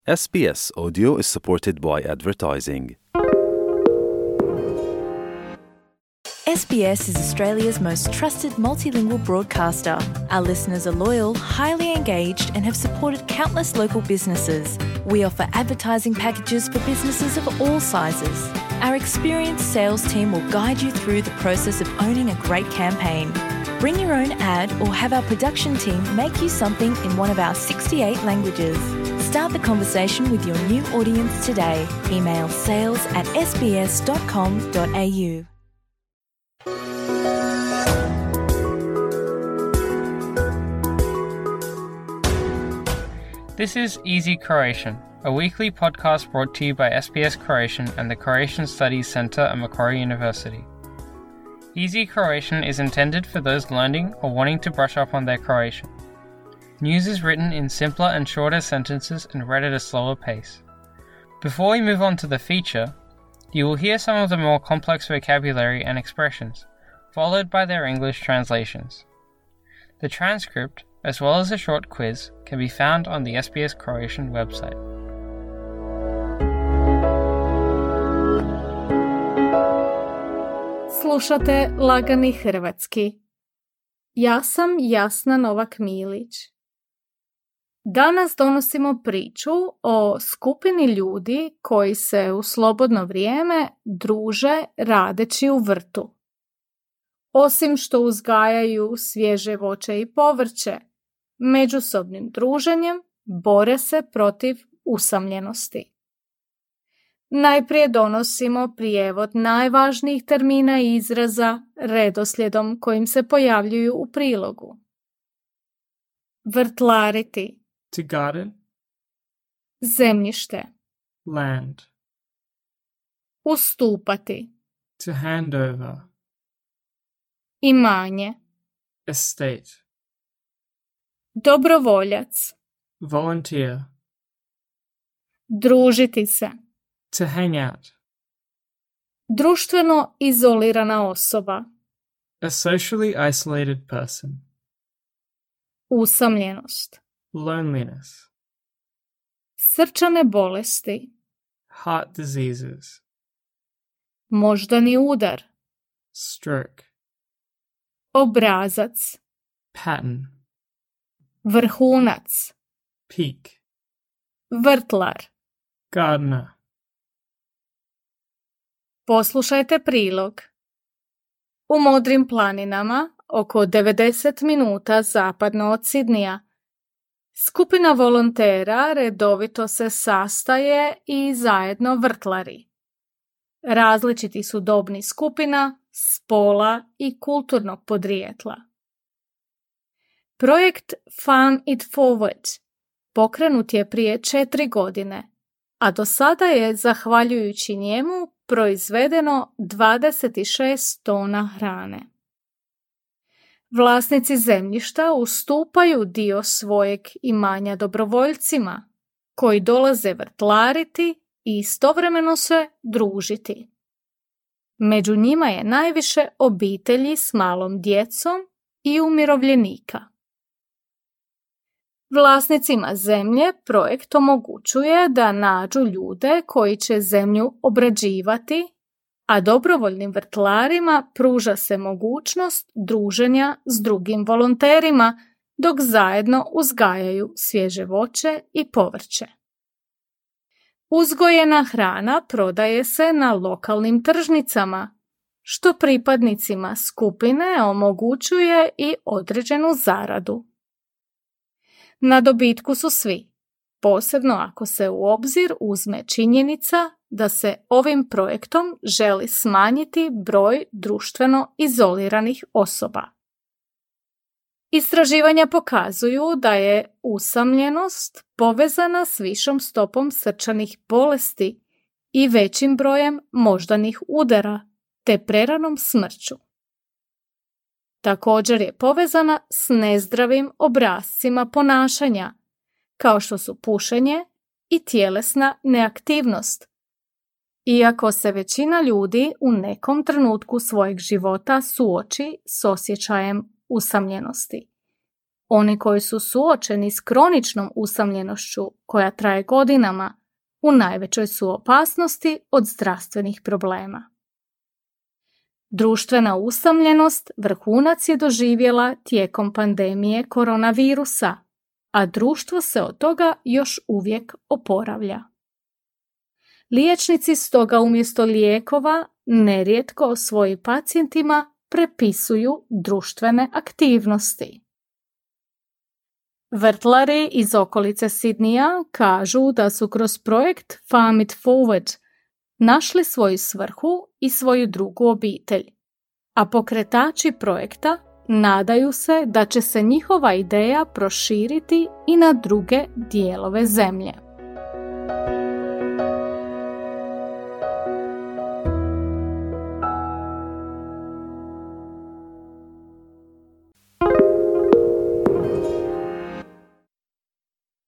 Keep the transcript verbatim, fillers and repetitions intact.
S B S Audio is supported by advertising. S B S is Australia's most trusted multilingual broadcaster. Our listeners are loyal, highly engaged, and have supported countless local businesses. We offer advertising packages for businesses of all sizes. Our experienced sales team will guide you through the process of owning a great campaign. Bring your own ad or have our production team make you something in one of our sixty-eight languages. Start the conversation with your new audience today. Email sales at s b s dot com dot a u. This is Easy Croatian, a weekly podcast brought to you by S B S Croatian and the Croatian Studies Centre at Macquarie University. Easy Croatian is intended for those learning or wanting to brush up on their Croatian. News is written in simpler and shorter sentences and read at a slower pace. Before we move on to the feature, you will hear some of the more complex vocabulary and expressions, followed by their English translations. The transcript, as well as a short quiz, can be found on the S B S Croatian website. Slušate Lagani hrvatski. Ja sam Jasna Novak-Milić. Danas donosimo priču o skupini ljudi koji se u slobodno vrijeme druže radeći u vrtu. Osim što uzgajaju svježe voće i povrće, međusobnim druženjem bore se protiv usamljenosti. Najprije donosimo prijevod najvažnijih termina i izraza redoslijedom kojim se pojavljuju u prilogu. Vrtlariti. To garden. Zemljište. Land. Ustupati. To hand over. Imanje. Estate. Dobrovoljac. Volunteer. Družiti se. To hang out. Društveno izolirana osoba. A socially isolated person. Usamljenost. Loneliness. Srčane bolesti. Heart diseases. Moždani udar. Stroke. Obrazac. Pattern. Vrhunac. Peak. Vrtlar. Gardener. Poslušajte prilog. U Modrim planinama, oko devedeset minuta zapadno od Sidnija, skupina volontera redovito se sastaje i zajedno vrtlari. Različiti su dobni skupina, spola i kulturnog podrijetla. Projekt Farm It Forward pokrenut je prije četiri godine, a do sada je, zahvaljujući njemu, proizvedeno dvadeset šest tona hrane. Vlasnici zemljišta ustupaju dio svojeg imanja dobrovoljcima, koji dolaze vrtlariti i istovremeno se družiti. Među njima je najviše obitelji s malom djecom i umirovljenika. Vlasnicima zemlje projekt omogućuje da nađu ljude koji će zemlju obrađivati, a dobrovoljnim vrtlarima pruža se mogućnost druženja s drugim volonterima dok zajedno uzgajaju svježe voće i povrće. Uzgojena hrana prodaje se na lokalnim tržnicama, što pripadnicima skupine omogućuje i određenu zaradu. Na dobitku su svi, posebno ako se u obzir uzme činjenica da se ovim projektom želi smanjiti broj društveno izoliranih osoba. Istraživanja pokazuju da je usamljenost povezana s višom stopom srčanih bolesti i većim brojem moždanih udara te preranom smrću. Također je povezana s nezdravim obrascima ponašanja, kao što su pušenje i tjelesna neaktivnost. Iako se većina ljudi u nekom trenutku svojeg života suoči s osjećajem usamljenosti, Oni koji su suočeni s kroničnom usamljenošću koja traje godinama u najvećoj su opasnosti od zdravstvenih problema. Društvena usamljenost vrhunac je doživjela tijekom pandemije koronavirusa, a društvo se od toga još uvijek oporavlja. Liječnici stoga umjesto lijekova nerijetko svojim pacijentima prepisuju društvene aktivnosti. Vrtlari iz okolice Sidneya kažu da su kroz projekt Farm It Forward našli svoju svrhu i svoju drugu obitelj, a pokretači projekta nadaju se da će se njihova ideja proširiti i na druge dijelove zemlje.